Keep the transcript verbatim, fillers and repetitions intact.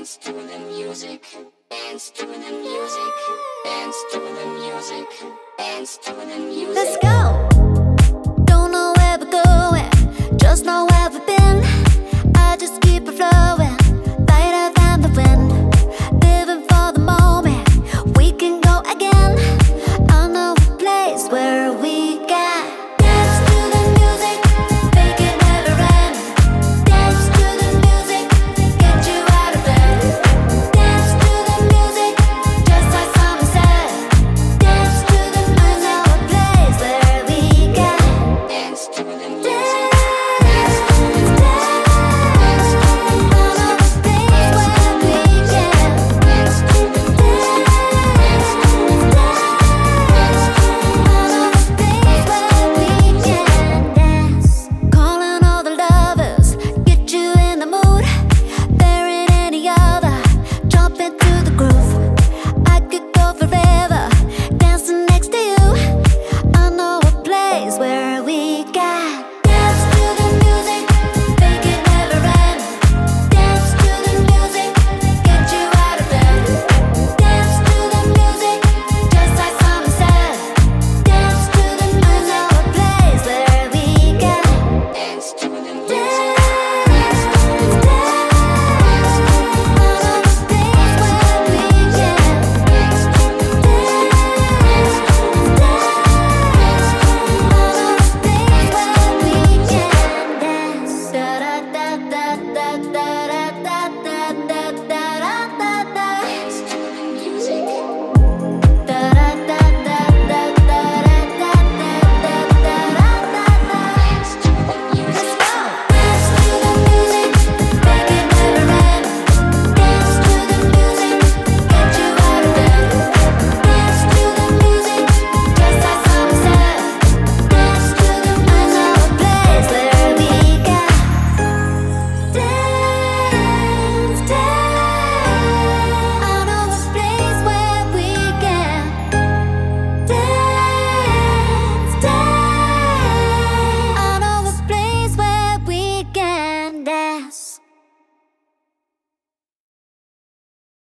Dance to the music, dance to the music, dance to the music, dance to the music. Let's go. Don't know where we're going, just know where we're